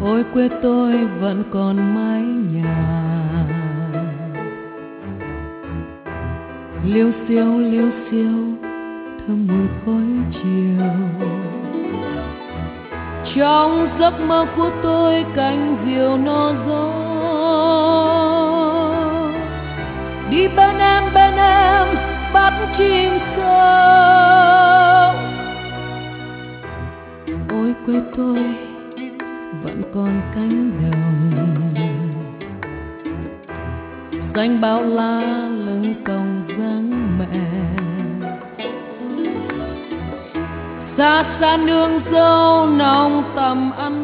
Ôi quê tôi vẫn còn mái nhà, liêu xiêu thơm mùi khói chiều. Trong giấc mơ của tôi cánh diều no gió, đi bên em bắt chim sâu. Ôi quê tôi vẫn còn cánh đồng, xanh bao la lưng còng dáng mẹ. Xa xa nương dâu nòng tầm ăn